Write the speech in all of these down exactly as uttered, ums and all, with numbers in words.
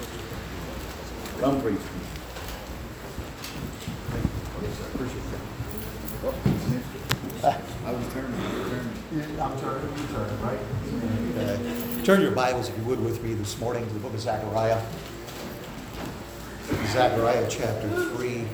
Come preach. I was turning. I'm turning, you turn, right? Uh, turn your Bibles, if you would, with me this morning to the book of Zechariah. Zechariah chapter three.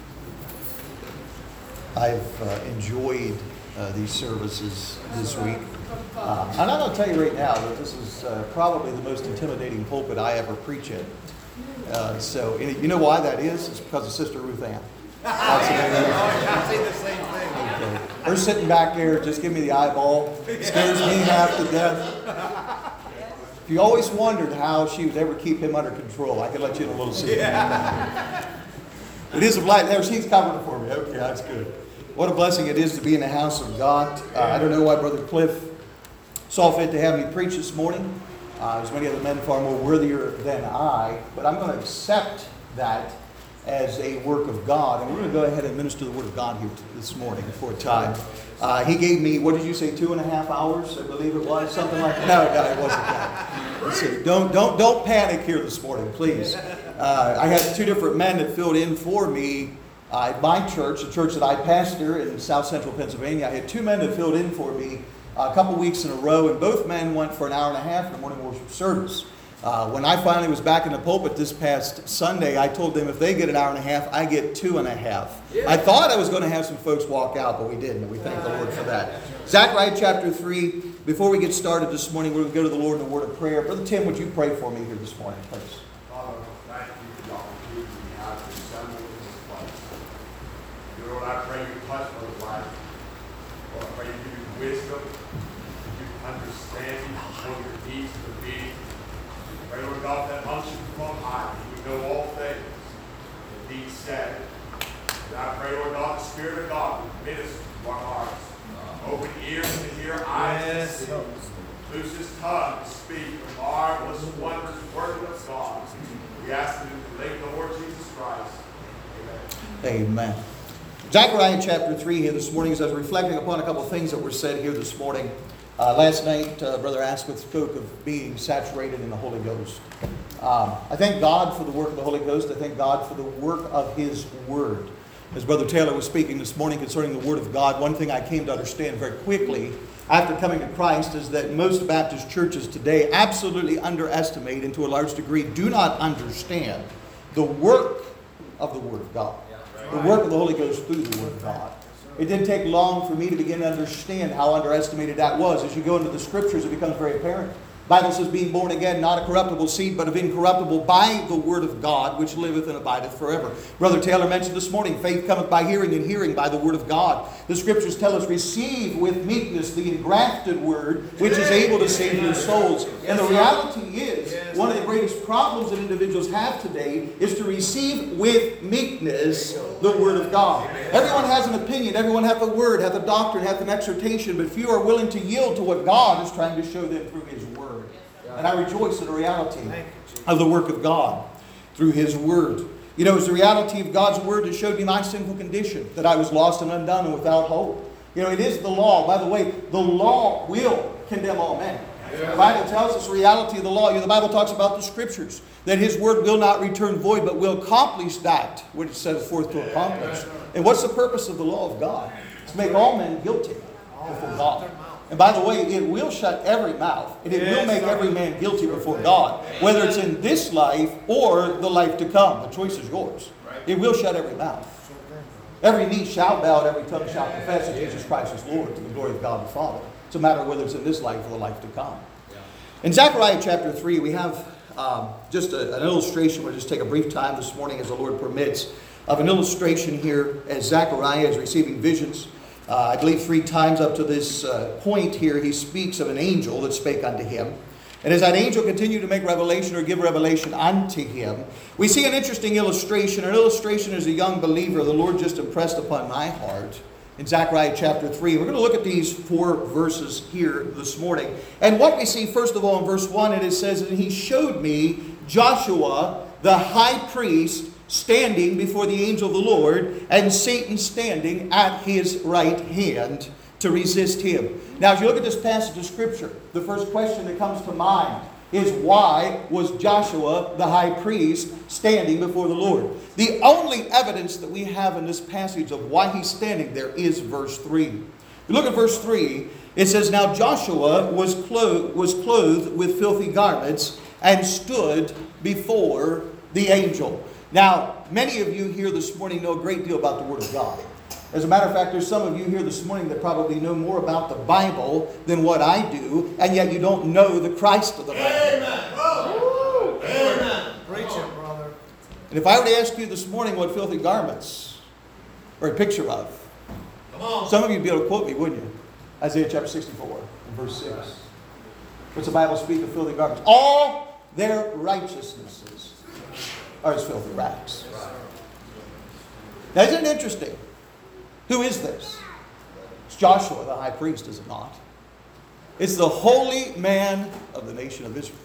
I've uh, enjoyed uh, these services this week. Uh, and I'm going to tell you right now that this is uh, probably the most intimidating pulpit I ever preach in. Uh, so, you know why that is? It's because of Sister Ruth Ann. That's the main reason. I say the same thing. Okay. Her sitting back there, just give me the eyeball. Scares me half to death. If you always wondered how she would ever keep him under control, I could let you in a little secret. Yeah. It is a blight. There, she's covered it for me. Okay, that's good. What a blessing it is to be in the house of God. Uh, I don't know why Brother Cliff saw fit to have me preach this morning. Uh, there's many other men far more worthier than I, but I'm going to accept that as a work of God. And we're going to go ahead and minister the Word of God here this morning for a time. Uh, he gave me, what did you say, two and a half hours, I believe it was, something like that. No, no, it wasn't that. Let's see. Don't, don't, don't panic here this morning, please. Uh, I had two different men that filled in for me uh, at my church, the church that I pastor in South Central Pennsylvania. I had two men that filled in for me a couple weeks in a row, and both men went for an hour and a half in the morning worship service. Uh, when I finally was back in the pulpit this past Sunday, I told them if they get an hour and a half, I get two and a half. Yeah. I thought I was going to have some folks walk out, but we didn't, and we thank the Lord for that. Zechariah chapter three. Before we get started this morning, we're going to go to the Lord in a word of prayer. Brother Tim, would you pray for me here this morning, please? Father, thank you for the opportunity we have to assemble in this place. Lord, I pray you bless Brother life. Lord, I pray you give you wisdom, give you understanding of your needs of the meeting. Pray, Lord God, that unction from on high, we know all things that be said. And I pray, Lord God, the Spirit of God will minister to our hearts. Open ears to hear, eyes to see. Loose his tongue to speak the marvelous, wondrous word of God. We ask it in the name of the Lord Jesus Christ. Amen. Amen. Zechariah chapter three here this morning, as I was reflecting upon a couple of things that were said here this morning. Uh, last night, uh, Brother Asquith spoke of being saturated in the Holy Ghost. Um, I thank God for the work of the Holy Ghost. I thank God for the work of His Word. As Brother Taylor was speaking this morning concerning the Word of God, one thing I came to understand very quickly after coming to Christ is that most Baptist churches today absolutely underestimate and to a large degree do not understand the work of the Word of God. The work of the Holy Ghost through the Word of God. It didn't take long for me to begin to understand how underestimated that was. As you go into the Scriptures, it becomes very apparent. The Bible says, being born again, not a corruptible seed, but of incorruptible, by the Word of God, which liveth and abideth forever. Brother Taylor mentioned this morning, faith cometh by hearing, and hearing by the Word of God. The Scriptures tell us, receive with meekness the engrafted Word, which is able to save your souls. And the reality is, one of the greatest problems that individuals have today is to receive with meekness the Word of God. Everyone has an opinion, everyone hath a word, hath a doctrine, hath an exhortation, but few are willing to yield to what God is trying to show them through His Word. And I rejoice in the reality of the work of God through His Word. You know, it's the reality of God's Word that showed me my sinful condition, that I was lost and undone and without hope. You know, it is the law. By the way, the law will condemn all men. The Bible tells us the reality of the law. You know, the Bible talks about the Scriptures, that His Word will not return void, but will accomplish that which it sets forth to accomplish. And what's the purpose of the law of God? To make all men guilty before God. And by the way, it will shut every mouth. And it will make every man guilty before God. Whether it's in this life or the life to come. The choice is yours. It will shut every mouth. Every knee shall bow and every tongue shall confess that Jesus Christ is Lord to the glory of God the Father. It's a matter of whether it's in this life or the life to come. In Zechariah chapter three, we have um, just a, an illustration. We'll just take a brief time this morning as the Lord permits of an illustration here as Zechariah is receiving visions. Uh, I believe three times up to this uh, point here, he speaks of an angel that spake unto him. And as that angel continued to make revelation or give revelation unto him, we see an interesting illustration. An illustration as a young believer the Lord just impressed upon my heart in Zechariah chapter three. We're going to look at these four verses here this morning. And what we see, first of all, in verse one, it says, and he showed me Joshua, the high priest, standing before the angel of the Lord, and Satan standing at his right hand to resist him. Now, as you look at this passage of Scripture, the first question that comes to mind is why was Joshua the high priest standing before the Lord. The only evidence that we have in this passage of why he's standing there is verse three. If you look at verse three, it says, Now Joshua was clothed, was clothed with filthy garments and stood before the angel. Now, many of you here this morning know a great deal about the Word of God. As a matter of fact, there's some of you here this morning that probably know more about the Bible than what I do, and yet you don't know the Christ of the Bible. Amen. Oh. Amen. Preach it, brother. And if I were to ask you this morning what filthy garments are a picture of, Come on. some of you would be able to quote me, wouldn't you? Isaiah chapter sixty-four and verse six. What's the Bible speak of filthy garments? All their righteousnesses are as filthy rags. Now, isn't it interesting? Who is this? It's Joshua, the high priest, is it not? It's the holy man of the nation of Israel.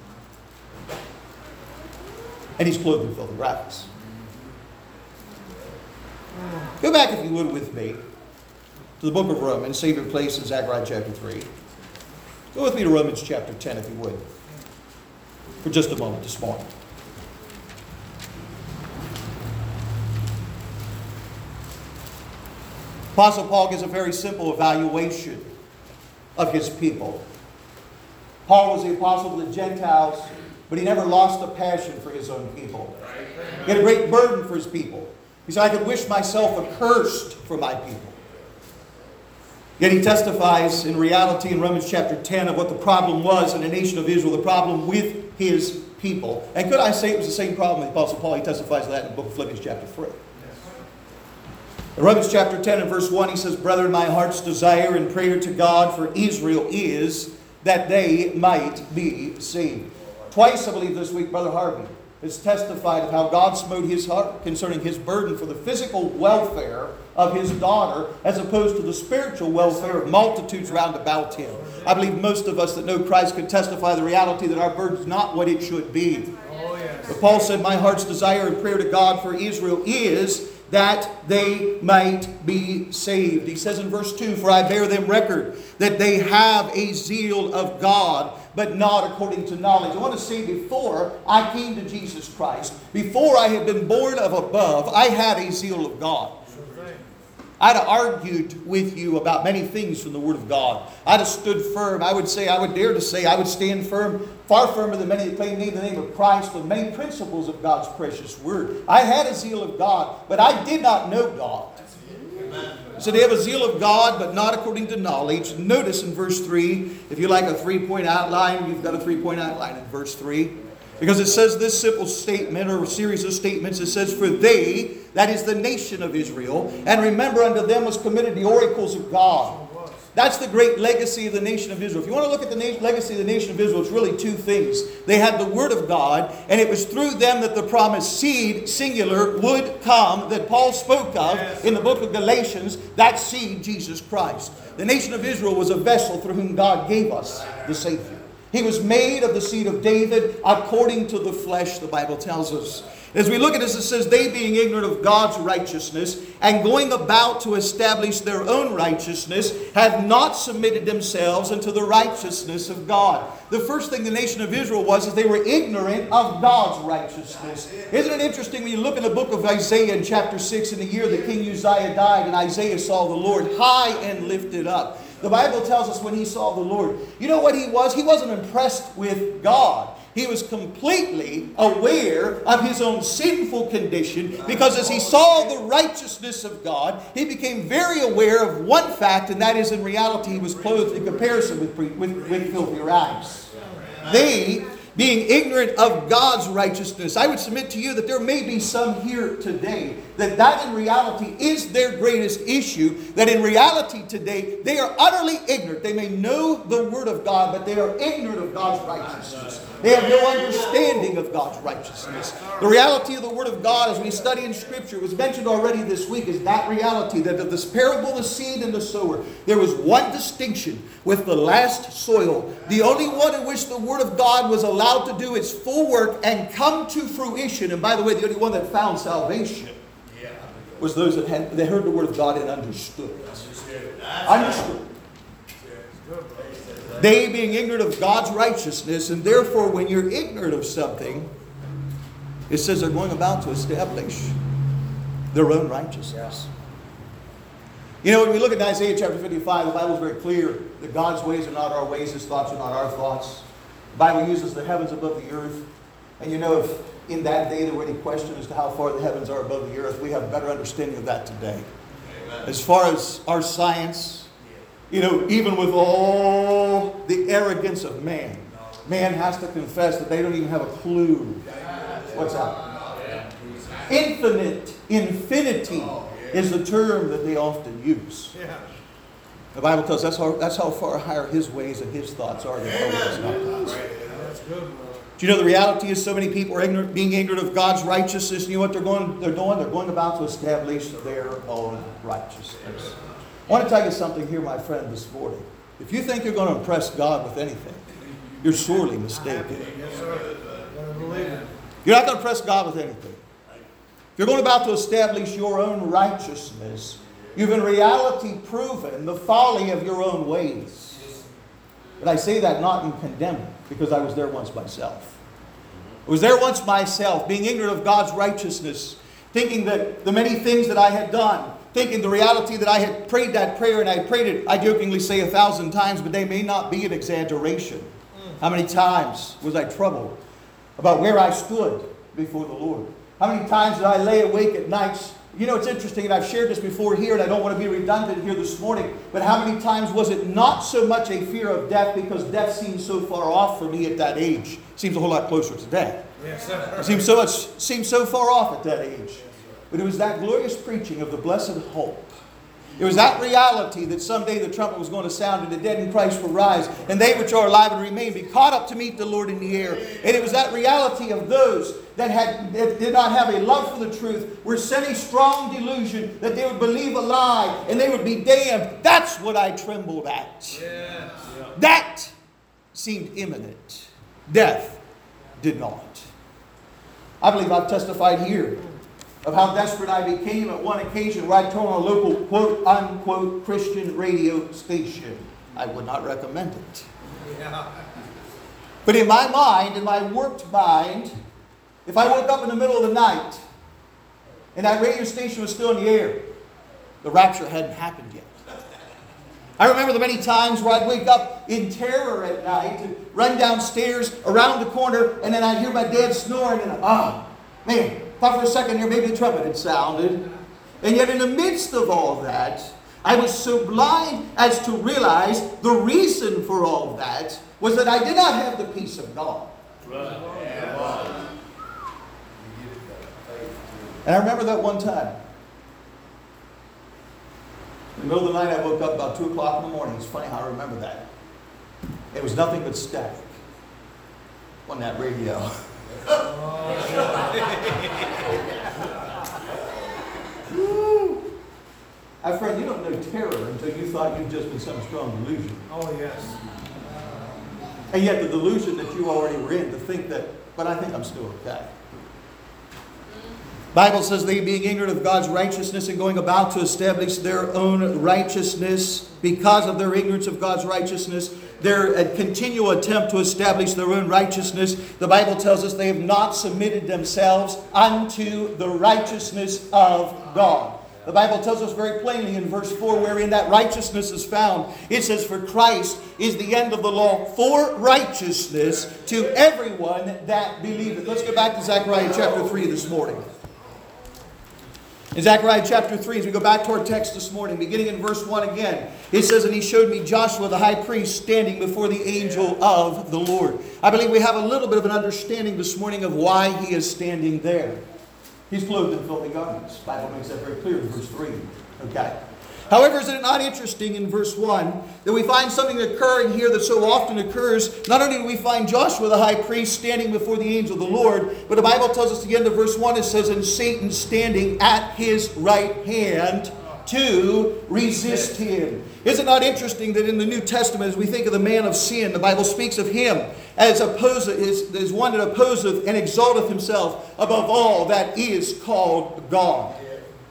And he's clothed in filthy rags. Go back, if you would, with me to the book of Romans. Save your place in Zechariah chapter three. Go with me to Romans chapter ten, if you would, for just a moment this morning. Apostle Paul gives a very simple evaluation of his people. Paul was the apostle to the Gentiles, but he never lost a passion for his own people. He had a great burden for his people. He said, I could wish myself accursed for my people. Yet he testifies in reality in Romans chapter ten of what the problem was in the nation of Israel, the problem with his people. And could I say it was the same problem with the Apostle Paul? He testifies to that in the book of Philippians chapter three. In Romans chapter ten and verse one, he says, Brethren, my heart's desire and prayer to God for Israel is that they might be saved. Twice, I believe, this week, Brother Harvey has testified of how God smote his heart concerning his burden for the physical welfare of his daughter as opposed to the spiritual welfare of multitudes round about him. I believe most of us that know Christ could testify the reality that our burden is not what it should be. Oh, yes. But Paul said, my heart's desire and prayer to God for Israel is that they might be saved. He says in verse two, For I bear them record that they have a zeal of God, but not according to knowledge. I want to say, before I came to Jesus Christ, before I had been born of above, I had a zeal of God. I'd have argued with you about many things from the Word of God. I'd have stood firm. I would say, I would dare to say, I would stand firm, far firmer than many that claim me in the name of Christ, with many principles of God's precious Word. I had a zeal of God, but I did not know God. So they have a zeal of God, but not according to knowledge. Notice in verse three, if you like a three-point outline, you've got a three-point outline in verse three. Because it says this simple statement, or a series of statements. It says, For they, that is the nation of Israel, and remember unto them was committed the oracles of God. That's the great legacy of the nation of Israel. If you want to look at the na- legacy of the nation of Israel, it's really two things. They had the Word of God, and it was through them that the promised seed, singular, would come that Paul spoke of yes. in the book of Galatians, that seed, Jesus Christ. The nation of Israel was a vessel through whom God gave us the Savior. He was made of the seed of David according to the flesh, the Bible tells us. As we look at this, it says, they being ignorant of God's righteousness and going about to establish their own righteousness have not submitted themselves unto the righteousness of God. The first thing the nation of Israel was is they were ignorant of God's righteousness. Isn't it interesting when you look in the book of Isaiah in chapter six, in the year that King Uzziah died and Isaiah saw the Lord high and lifted up. The Bible tells us when he saw the Lord, you know what he was? He wasn't impressed with God. He was completely aware of his own sinful condition, because as he saw the righteousness of God, he became very aware of one fact, and that is, in reality, he was clothed in comparison with, with, with filthy rags. They, being ignorant of God's righteousness, I would submit to you that there may be some here today that that in reality is their greatest issue, that in reality today they are utterly ignorant. They may know the Word of God, but they are ignorant of God's righteousness. They have no understanding of God's righteousness. The reality of the Word of God, as we study in Scripture, was mentioned already this week, is that reality that of this parable of the seed and the sower, there was one distinction with the last soil. The only one in which the Word of God was allowed to do its full work and come to fruition, and by the way, the only one that found salvation was those that had they heard the Word of God and understood. Understood. They being ignorant of God's righteousness, and therefore when you're ignorant of something, it says they're going about to establish their own righteousness. You know, when we look at Isaiah chapter fifty-five, the Bible is very clear that God's ways are not our ways, His thoughts are not our thoughts. The Bible uses the heavens above the earth. And you know, if in that day there were any question as to how far the heavens are above the earth, we have a better understanding of that today. Amen. As far as our science, you know, even with all the arrogance of man, man has to confess that they don't even have a clue what's out there. Infinite, infinity is the term that they often use. The Bible tells us that's how, that's how far higher His ways and His thoughts are than our ways, not God's. That's good, brother. Do you know the reality is so many people are ignorant, being ignorant of God's righteousness? And you know what they're going, they're doing? They're going about to establish their own righteousness. I want to tell you something here, my friend, this morning. If you think you're going to impress God with anything, you're sorely mistaken. Yes, sir. Gotta believe it. You're not going to impress God with anything. If you're going about to establish your own righteousness, you've in reality proven the folly of your own ways. But I say that not in condemning, because I was there once myself. I was there once myself, being ignorant of God's righteousness, thinking that the many things that I had done, thinking the reality that I had prayed that prayer, and I had prayed it, I jokingly say a thousand times, but they may not be an exaggeration. How many times was I troubled about where I stood before the Lord? How many times did I lay awake at nights? You know, it's interesting, and I've shared this before here, and I don't want to be redundant here this morning, but how many times was it not so much a fear of death, because death seemed so far off for me at that age? It seems a whole lot closer to death. Yes, sir. It seems so much, seems so far off at that age. But it was that glorious preaching of the blessed hope. It was that reality that someday the trumpet was going to sound and the dead in Christ will rise, and they which are alive and remain be caught up to meet the Lord in the air. And it was that reality of those that had that did not have a love for the truth, were sent a strong delusion that they would believe a lie and they would be damned. That's what I trembled at. Yes. That seemed imminent. Death did not. I believe I've testified here of how desperate I became at one occasion where I told on a local quote-unquote Christian radio station. I would not recommend it. Yeah. But in my mind, in my warped mind, if I woke up in the middle of the night and that radio station was still in the air, the rapture hadn't happened yet. I remember the many times where I'd wake up in terror at night and run downstairs around the corner, and then I'd hear my dad snoring, and ah, man, thought for a second here maybe the trumpet had sounded. And yet in the midst of all that, I was so blind as to realize the reason for all that was that I did not have the peace of God. Right. And I remember that one time. In the middle of the night, I woke up about two o'clock in the morning. It's funny how I remember that. It was nothing but static on that radio. Woo. My friend, you don't know terror until you thought you'd just been some strong delusion. Oh, yes. And yet the delusion that you already were in to think that, but I think I'm still okay. Bible says they being ignorant of God's righteousness and going about to establish their own righteousness because of their ignorance of God's righteousness, their continual attempt to establish their own righteousness. The Bible tells us they have not submitted themselves unto the righteousness of God. The Bible tells us very plainly in verse four wherein that righteousness is found. It says, for Christ is the end of the law for righteousness to everyone that believeth. Let's go back to Zechariah chapter three this morning. In Zechariah chapter three, as we go back to our text this morning, beginning in verse one again, it says, and he showed me Joshua the high priest standing before the angel of the Lord. I believe we have a little bit of an understanding this morning of why he is standing there. He's clothed in filthy garments. The Bible makes that very clear in verse three. Okay. However, is it not interesting in verse one that we find something occurring here that so often occurs? Not only do we find Joshua the high priest standing before the angel of the Lord, but the Bible tells us at the end of verse one, it says, and Satan standing at his right hand to resist him. Is it not interesting that in the New Testament, as we think of the man of sin, the Bible speaks of him as, oppose, as, as one that opposeth and exalteth himself above all that is called God.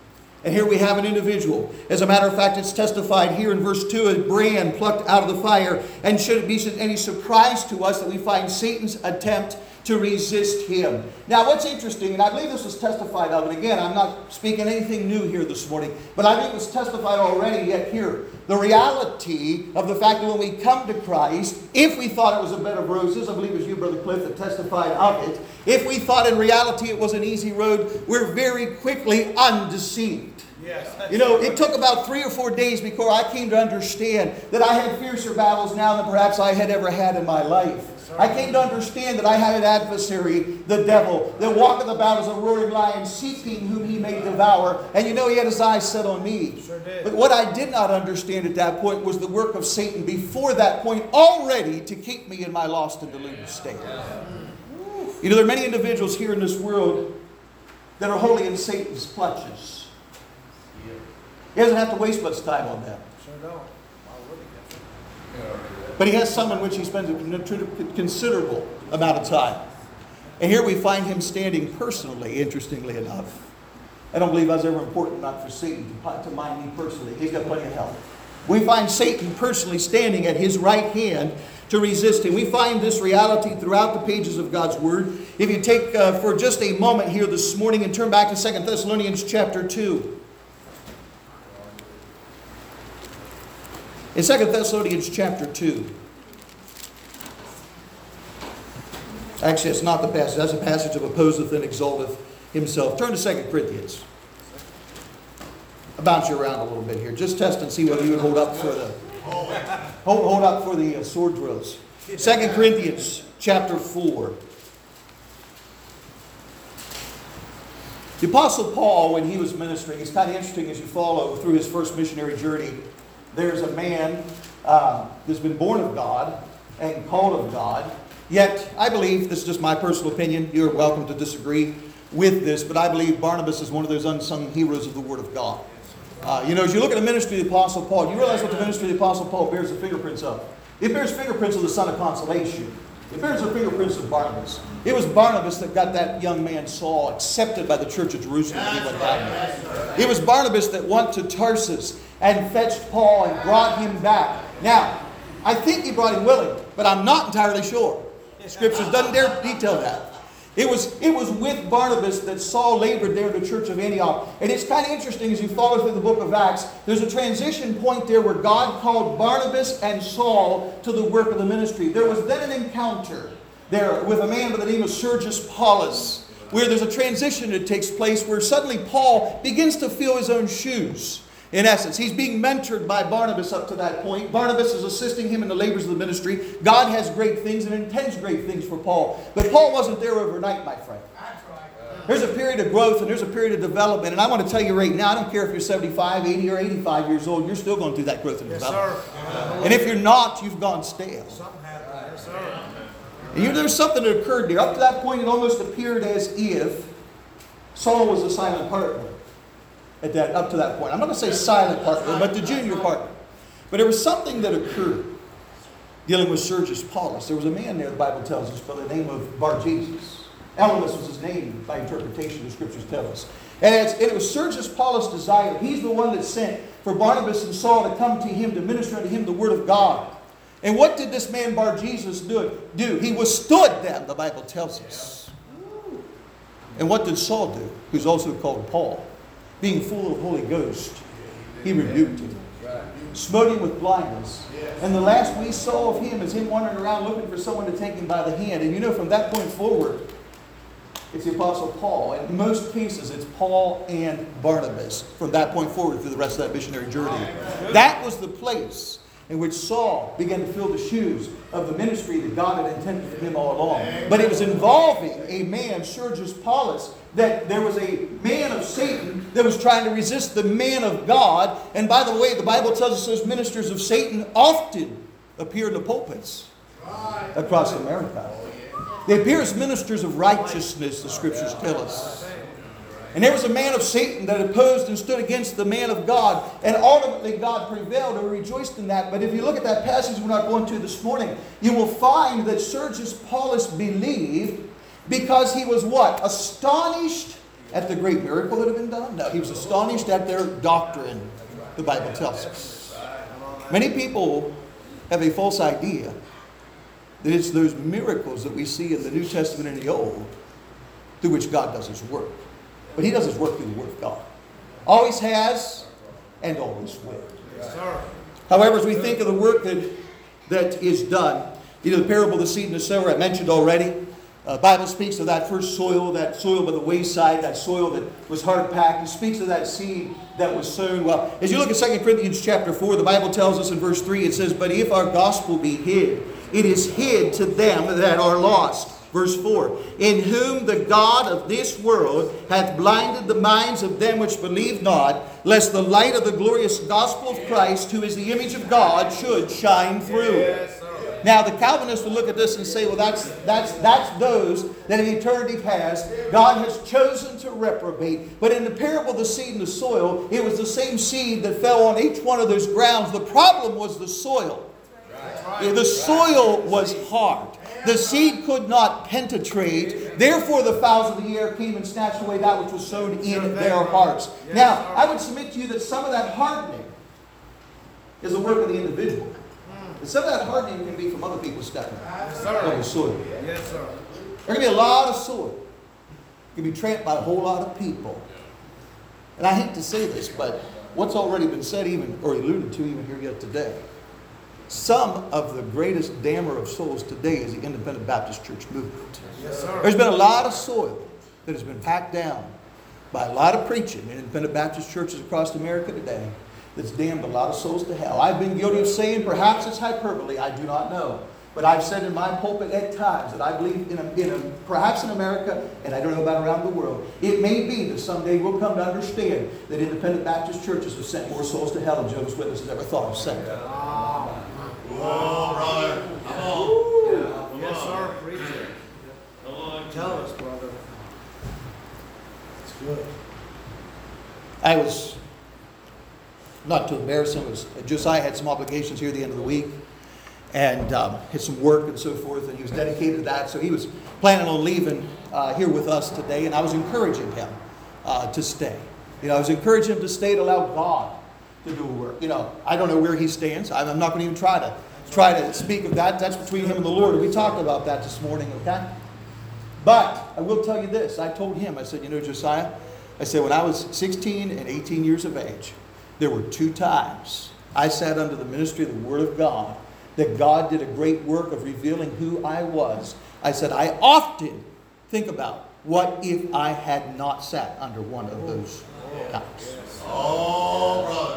And here we have an individual. As a matter of fact, it's testified here in verse two, a brand plucked out of the fire. And should it be any surprise to us that we find Satan's attempt to resist him? Now, what's interesting, and I believe this was testified of, and again, I'm not speaking anything new here this morning, but I think it was testified already yet here. The reality of the fact that when we come to Christ, if we thought it was a bed of roses, I believe it was you, Brother Cliff, that testified of it, if we thought in reality it was an easy road, we're very quickly undeceived. Yes, You know, it took about three or four days before I came to understand that I had fiercer battles now than perhaps I had ever had in my life. I came to understand that I had an adversary, the devil, that walketh about as a roaring lion, seeking whom he may devour. And you know, he had his eyes set on me. Sure did. But what I did not understand at that point was the work of Satan before that point already to keep me in my lost and deluded state. You know, there are many individuals here in this world that are wholly in Satan's clutches. He doesn't have to waste much time on them. Sure don't. Why would he? But he has some in which he spends a considerable amount of time. And here we find him standing personally, interestingly enough. I don't believe I was ever important enough for Satan to, to mind me personally. He's got plenty of help. We find Satan personally standing at his right hand to resist him. We find this reality throughout the pages of God's Word. If you take uh, for just a moment here this morning and turn back to Second Thessalonians chapter two. In Second Thessalonians chapter two. Actually, it's not the passage. That's a passage of opposeth and exalteth himself. Turn to Second Corinthians. I'll bounce you around a little bit here. Just test and see whether you would hold up for the hold, hold up for the uh, sword drills. Second Corinthians chapter four. The Apostle Paul, when he was ministering, it's kind of interesting as you follow through his first missionary journey. There's a man uh, that's been born of God and called of God. Yet, I believe, this is just my personal opinion, you're welcome to disagree with this, but I believe Barnabas is one of those unsung heroes of the Word of God. Uh, you know, as you look at the ministry of the Apostle Paul, you realize what the ministry of the Apostle Paul bears the fingerprints of. It bears fingerprints of the son of consolation. It bears the fingerprints of Barnabas. It was Barnabas that got that young man Saul accepted by the church of Jerusalem. He went down there. It was Barnabas that went to Tarsus and fetched Paul and brought him back. Now, I think he brought him willing, but I'm not entirely sure. Scripture doesn't dare detail that. It was, it was with Barnabas that Saul labored there in the church of Antioch. And it's kind of interesting as you follow through the book of Acts, there's a transition point there where God called Barnabas and Saul to the work of the ministry. There was then an encounter there with a man by the name of Sergius Paulus, where there's a transition that takes place where suddenly Paul begins to feel his own shoes. In essence, he's being mentored by Barnabas up to that point. Barnabas is assisting him in the labors of the ministry. God has great things and intends great things for Paul. But Paul wasn't there overnight, my friend. There's a period of growth and there's a period of development. And I want to tell you right now, I don't care if you're seventy-five, eighty, or eighty-five years old, you're still going through that growth and Yes, development. sir. And if you're not, you've gone stale. Something happened. Yes, sir. And you, there's something that occurred there. Up to that point, it almost appeared as if Saul was a silent partner. At that, up to that point. I'm not going to say silent partner, but the junior partner. But there was something that occurred dealing with Sergius Paulus. There was a man there, the Bible tells us, by the name of Bar-Jesus. Elymas was his name by interpretation, the Scriptures tell us. And, it's, and it was Sergius Paulus' desire. He's the one that sent for Barnabas and Saul to come to him, to minister unto him the Word of God. And what did this man Bar-Jesus do? do? He withstood them, the Bible tells us. And what did Saul do, who's also called Paul? Being full of the Holy Ghost, he rebuked him, smote him with blindness. And the last we saw of him is him wandering around looking for someone to take him by the hand. And you know, from that point forward, it's the Apostle Paul. And in most cases, it's Paul and Barnabas from that point forward through the rest of that missionary journey. That was the place in which Saul began to fill the shoes of the ministry that God had intended for him all along. But it was involving a man, Sergius Paulus, that there was a man of Satan that was trying to resist the man of God. And by the way, the Bible tells us those ministers of Satan often appear in the pulpits across America. They appear as ministers of righteousness, the Scriptures tell us. And there was a man of Satan that opposed and stood against the man of God. And ultimately God prevailed, and we rejoiced in that. But if you look at that passage we're not going to this morning, you will find that Sergius Paulus believed because he was what? Astonished at the great miracle that had been done? No, he was astonished at their doctrine, the Bible tells us. Many people have a false idea that it's those miracles that we see in the New Testament and the Old through which God does His work. But He does His work through the Word of God. Always has and always will. Yes, sir. However, as we think of the work that, that is done, you know, the parable of the seed and the sower I mentioned already. The uh, Bible speaks of that first soil, that soil by the wayside, that soil that was hard packed. It speaks of that seed that was sown. Well, as you look at Second Corinthians chapter four, the Bible tells us in verse three, it says, "But if our gospel be hid, it is hid to them that are lost." Verse four, "In whom the God of this world hath blinded the minds of them which believe not, lest the light of the glorious gospel of Christ, who is the image of God, should shine through." Yes, sir. Now the Calvinists will look at this and say, well, that's that's that's those that in eternity past God has chosen to reprobate. But in the parable of the seed and the soil, it was the same seed that fell on each one of those grounds. The problem was the soil. Yeah, the soil was hard. The seed could not penetrate. Therefore the fowls of the air came and snatched away that which was sown in their hearts. Now, I would submit to you that some of that hardening is the work of the individual. And some of that hardening can be from other people stepping on the soil. Yes, sir. There can be a lot of soil. It can be tramped by a whole lot of people. And I hate to say this, but what's already been said even, or alluded to even here yet today, some of the greatest dammer of souls today is the Independent Baptist Church movement. Yes, sir. There's been a lot of soil that has been packed down by a lot of preaching in Independent Baptist churches across America today that's damned a lot of souls to hell. I've been guilty of saying, perhaps it's hyperbole, I do not know. But I've said in my pulpit at times that I believe in, a, in a, perhaps in America, and I don't know about around the world, it may be that someday we'll come to understand that Independent Baptist churches have sent more souls to hell than Jehovah's Witnesses ever thought of sending. Oh, brother. Come on. Yeah. Yes, sir. Preach it. Come on. Tell us, brother. It's good. I was, not to embarrass him, was, Josiah had some obligations here at the end of the week, and um, had some work and so forth, and he was dedicated to that, so he was planning on leaving uh, here with us today, and I was encouraging him uh, to stay. You know, I was encouraging him to stay to allow God to do a work. You know, I don't know where he stands. I'm not going to even try to try to speak of that. That's between him and the Lord. We talked about that this morning, okay? But I will tell you this. I told him, I said, you know, Josiah, I said, when I was sixteen and eighteen years of age, there were two times I sat under the ministry of the Word of God that God did a great work of revealing who I was. I said, I often think about what if I had not sat under one of those times. Oh, brother.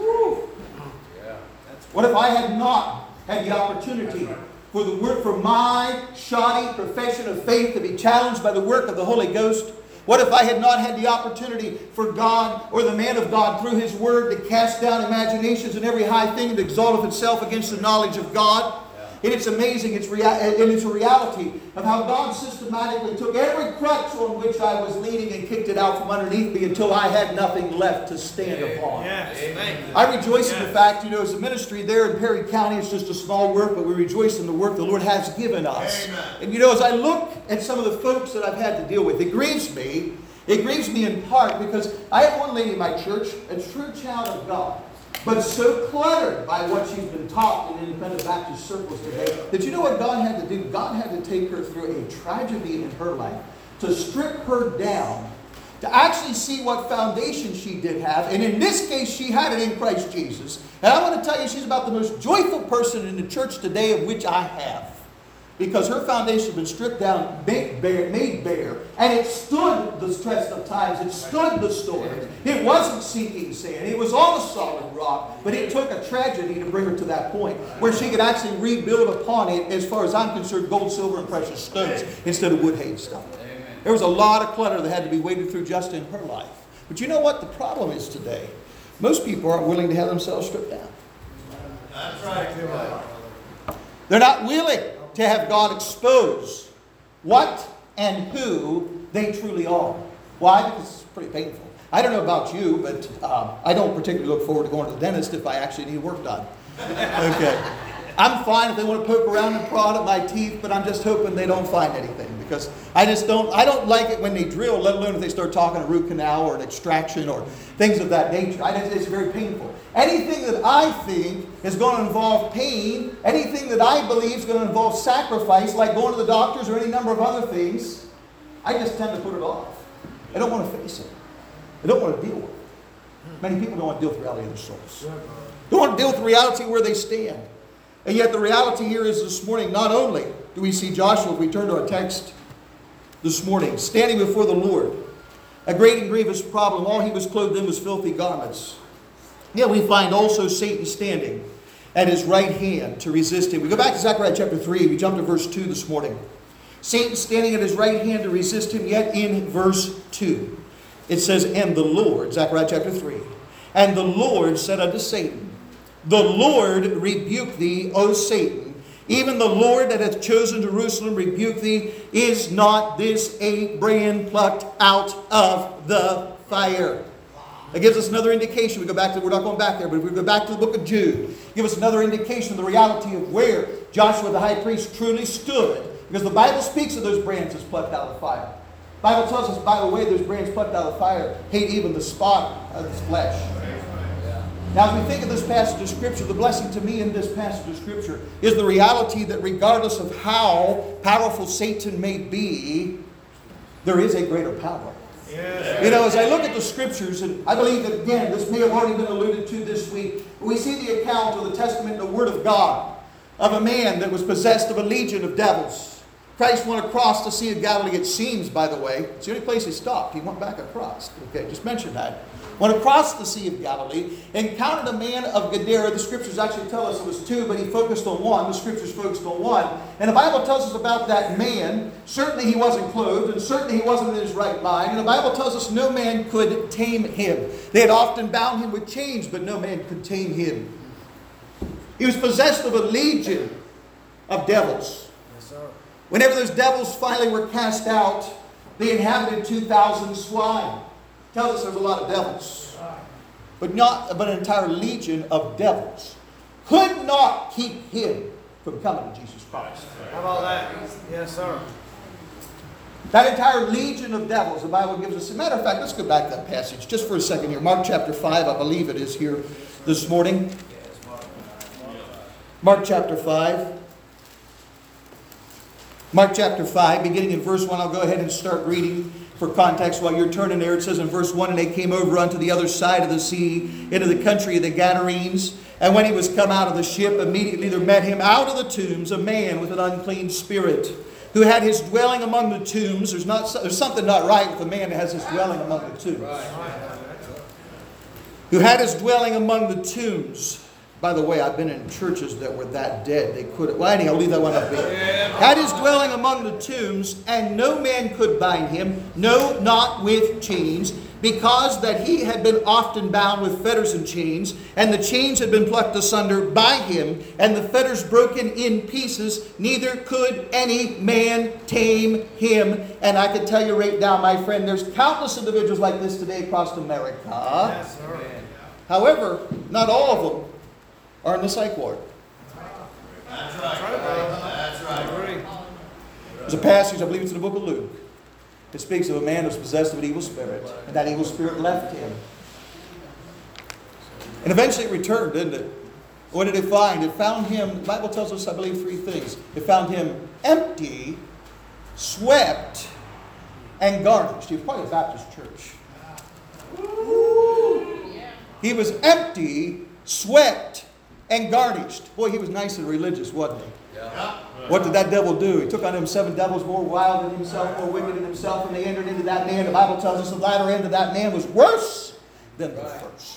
What if I had not had the opportunity for the work, for my shoddy profession of faith to be challenged by the work of the Holy Ghost? What if I had not had the opportunity for God or the man of God through His Word to cast down imaginations and every high thing that exalteth itself against the knowledge of God? And it's amazing, it's rea- and it's a reality of how God systematically took every crutch on which I was leaning and kicked it out from underneath me until I had nothing left to stand upon. Yes, thank you. I rejoice in the Yes. fact, you know, as a ministry there in Perry County, it's just a small work, but we rejoice in the work the Lord has given us. Amen. And you know, as I look at some of the folks that I've had to deal with, it grieves me. It grieves me in part because I have one lady in my church, a true child of God, but so cluttered by what she's been taught in independent Baptist circles today that you know what God had to do? God had to take her through a tragedy in her life to strip her down, to actually see what foundation she did have. And in this case, she had it in Christ Jesus. And I want to tell you, she's about the most joyful person in the church today of which I have. Because her foundation has been stripped down, made bare, made bare, and it stood the test of times. It stood the storm. It wasn't sinking sand. It was on a solid rock. But it took a tragedy to bring her to that point where she could actually rebuild upon it, as far as I'm concerned, gold, silver, and precious stones instead of wood, hay, and stone. There was a lot of clutter that had to be waded through just in her life. But you know what the problem is today? Most people aren't willing to have themselves stripped down. That's right. They're not willing to have God expose what and who they truly are. Why? Because it's pretty painful. I don't know about you, but um, I don't particularly look forward to going to the dentist if I actually need work done. Okay. I'm fine if they want to poke around and prod at my teeth, but I'm just hoping they don't find anything, because I just don't, I don't like it when they drill, let alone if they start talking a root canal or an extraction or things of that nature. I just, it's very painful. Anything that I think is going to involve pain, anything that I believe is going to involve sacrifice, like going to the doctors or any number of other things, I just tend to put it off. I don't want to face it. I don't want to deal with it. Many people don't want to deal with the reality of their souls. Don't want to deal with the reality where they stand. And yet the reality here is this morning, not only do we see Joshua, if we turn to our text this morning, standing before the Lord, a great and grievous problem. All he was clothed in was filthy garments. Yet we find also Satan standing at his right hand to resist him. We go back to Zechariah chapter three. We jump to verse two this morning. Satan standing at his right hand to resist him, yet in verse two. It says, and the Lord, Zechariah chapter three, and the Lord said unto Satan, the Lord rebuke thee, O Satan. Even the Lord that hath chosen Jerusalem rebuke thee. Is not this a brand plucked out of the fire? That gives us another indication. We go back to, we're not going back there, but if we go back to the book of Jude, give us another indication of the reality of where Joshua the high priest truly stood. Because the Bible speaks of those brands as plucked out of the fire. The Bible tells us, by the way, those brands plucked out of the fire hate even the spot of his flesh. Now, as we think of this passage of Scripture, the blessing to me in this passage of Scripture is the reality that regardless of how powerful Satan may be, there is a greater power. Yes. You know, as I look at the Scriptures, and I believe that, again, this may have already been alluded to this week, we see the account of the Testament and the Word of God of a man that was possessed of a legion of devils. Christ went across the Sea of Galilee, it seems, by the way. It's the only place he stopped. He went back across. Okay, just mention that. Went across the Sea of Galilee, encountered a man of Gadara. The Scriptures actually tell us it was two, but he focused on one. The Scriptures focused on one. And the Bible tells us about that man. Certainly he wasn't clothed, and certainly he wasn't in his right mind. And the Bible tells us no man could tame him. They had often bound him with chains, but no man could tame him. He was possessed of a legion of devils. Yes, sir. Whenever those devils finally were cast out, they inhabited two thousand swine. Tells us there's a lot of devils. But not but an entire legion of devils could not keep him from coming to Jesus Christ. How about that? Yes, sir. That entire legion of devils, the Bible gives us. As a matter of fact, let's go back to that passage just for a second here. Mark chapter five, I believe it is here this morning. Mark chapter five. Mark chapter five, beginning in verse one. I'll go ahead and start reading for context while you're turning there. It says in verse one, and they came over unto the other side of the sea, into the country of the Gadarenes. And when he was come out of the ship, immediately there met him out of the tombs a man with an unclean spirit, who had his dwelling among the tombs. There's not there's something not right with a man that has his dwelling among the tombs. Who had his dwelling among the tombs. By the way, I've been in churches that were that dead. They couldn't. Well, anyhow, I'll leave that one up there. Had his dwelling among the tombs, and no man could bind him, no, not with chains, because that he had been often bound with fetters and chains, and the chains had been plucked asunder by him, and the fetters broken in pieces, neither could any man tame him. And I can tell you right now, my friend, there's countless individuals like this today across America. Yes, sir. However, not all of them are in the psych ward. That's right. That's right. There's a passage, I believe it's in the book of Luke. It speaks of a man who was possessed of an evil spirit, and that evil spirit left him. And eventually it returned, didn't it? What did it find? It found him, the Bible tells us, I believe, three things. It found him empty, swept, and garnished. He was probably a Baptist church. He was empty, swept, and garnished. Boy, he was nice and religious, wasn't he? Yeah. What did that devil do? He took on him seven devils more wild than himself, more wicked than himself, and they entered into that man. The Bible tells us the latter end of that man was worse than the first.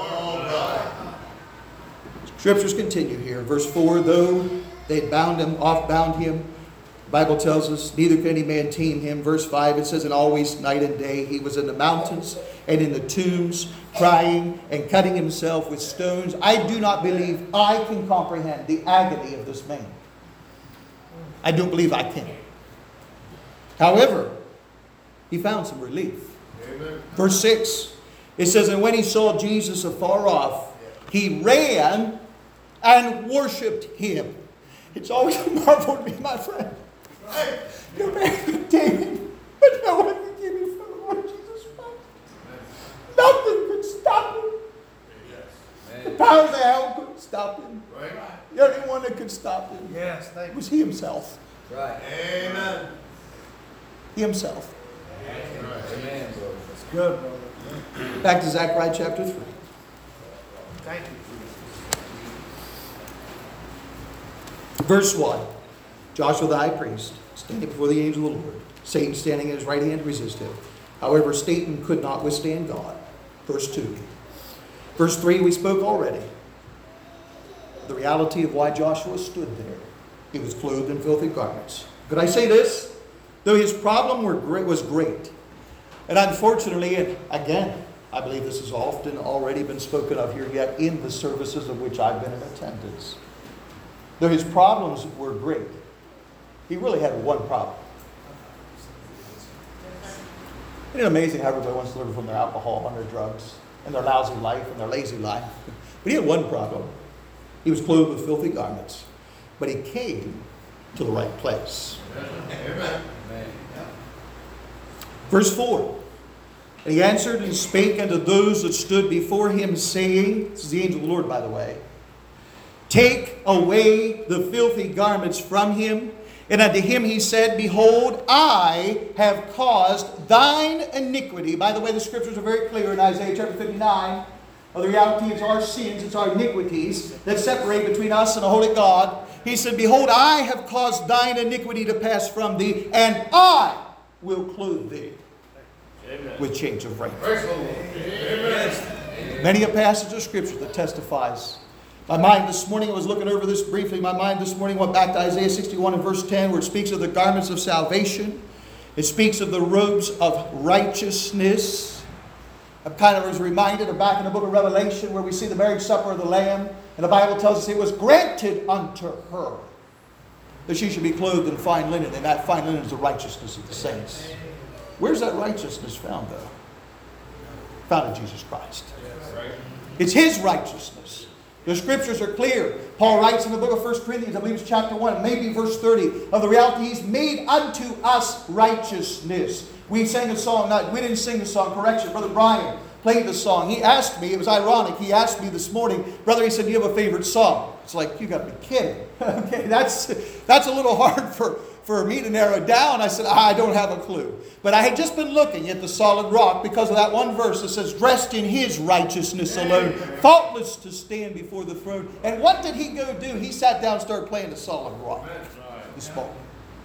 Scriptures continue here. Verse four, though they had bound him, off bound him, the Bible tells us, neither can any man tame him. Verse five, it says, and always night and day he was in the mountains and in the tombs, crying and cutting himself with stones. I do not believe I can comprehend the agony of this man. I don't believe I can. However, he found some relief. Amen. Verse six, it says, and when he saw Jesus afar off, he ran and worshipped him. It's always a marvel to me, my friend. No man could tame him, but no one could keep him from the Lord Jesus Christ. Nothing could stop him. The powers of hell couldn't stop him. The only one that could stop him Yes, thank you. was he himself. Right. Amen. He himself. Amen, bro. That's good, brother. Back to Zechariah chapter three. Thank you. Verse one. Joshua the high priest, standing before the angel of the Lord. Satan standing at his right hand to resist him. However, Satan could not withstand God. Verse two. Verse three, we spoke already. The reality of why Joshua stood there. He was clothed in filthy garments. Could I say this? Though his problem were great, was great. And unfortunately, and again, I believe this has often already been spoken of here yet in the services of which I've been in attendance. Though his problems were great, he really had one problem. Isn't it amazing how everybody wants to live from their alcohol and their drugs and their lousy life and their lazy life? But he had one problem. He was clothed with filthy garments. But he came to the right place. Amen. Amen. Verse four. And he answered and spake unto those that stood before him, saying, this is the angel of the Lord, by the way, take away the filthy garments from him. And unto him he said, behold, I have caused thine iniquity. By the way, the scriptures are very clear in Isaiah chapter fifty-nine. Well, the reality is our sins, it's our iniquities that separate between us and a holy God. He said, behold, I have caused thine iniquity to pass from thee, and I will clothe thee Amen. With change of raiment. Amen. Many a passage of scripture that testifies. My mind this morning, I was looking over this briefly, my mind this morning went back to Isaiah sixty-one and verse ten, where it speaks of the garments of salvation. It speaks of the robes of righteousness. I kind of was reminded of back in the book of Revelation where we see the marriage supper of the Lamb. And the Bible tells us it was granted unto her that she should be clothed in fine linen. And that fine linen is the righteousness of the saints. Where's that righteousness found though? Found in Jesus Christ. It's His righteousness. The scriptures are clear. Paul writes in the book of First Corinthians, I believe it's chapter one, maybe verse thirty, of the reality He's made unto us righteousness. We sang a song, not, we didn't sing the song, correction, Brother Brian played the song. He asked me, it was ironic, he asked me this morning, brother, he said, do you have a favorite song? It's like, you got to be kidding. Okay, that's, that's a little hard for, for me to narrow down. I said, I don't have a clue. But I had just been looking at the solid rock because of that one verse that says, dressed in His righteousness alone, faultless to stand before the throne. And what did he go do? He sat down and started playing the solid rock this morning.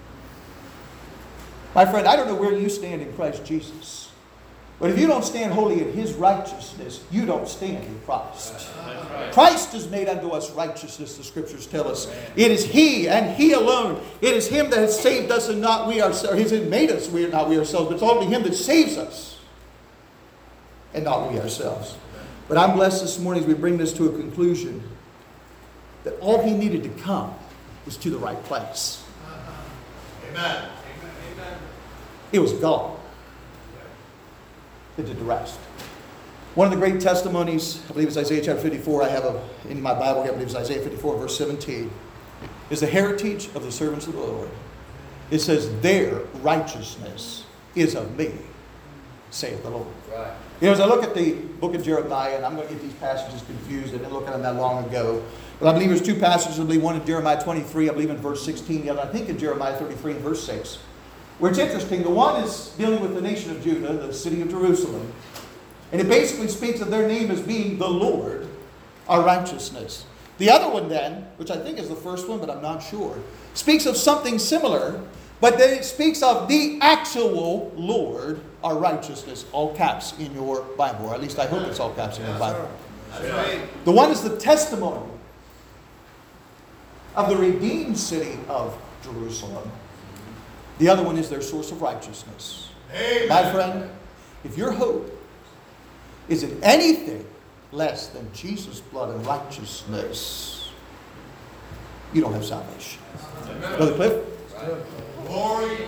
My friend, I don't know where you stand in Christ Jesus. But if you don't stand wholly in His righteousness, you don't stand in Christ. Right. Christ is made unto us righteousness, the scriptures tell us. Amen. It is He and He alone. It is Him that has saved us and not we ourselves. He has made us, we are not we ourselves. But it's only Him that saves us and not we ourselves. But I'm blessed this morning as we bring this to a conclusion that all He needed to come was to the right place. Amen. It was God that did the rest. One of the great testimonies, I believe it's Isaiah chapter fifty-four, I have a, in my Bible here, I believe it's Isaiah fifty-four, verse seventeen, is the heritage of the servants of the Lord. It says, their righteousness is of me, saith the Lord. Right. You know, as I look at the book of Jeremiah, and I'm going to get these passages confused, I didn't look at them that long ago, but I believe there's two passages, I believe one in Jeremiah twenty-three, I believe in verse sixteen, the other I think in Jeremiah thirty-three and verse six. Where it's interesting, the one is dealing with the nation of Judah, the city of Jerusalem. And it basically speaks of their name as being the Lord, our righteousness. The other one then, which I think is the first one, but I'm not sure, speaks of something similar, but then it speaks of the actual Lord, our righteousness. All caps in your Bible, or at least I hope it's all caps in your Bible. That's right. The one is the testimony of the redeemed city of Jerusalem. The other one is their source of righteousness. Amen. My friend, if your hope is in anything less than Jesus' blood and righteousness, you don't have salvation. Amen. Brother Cliff? Right. Glory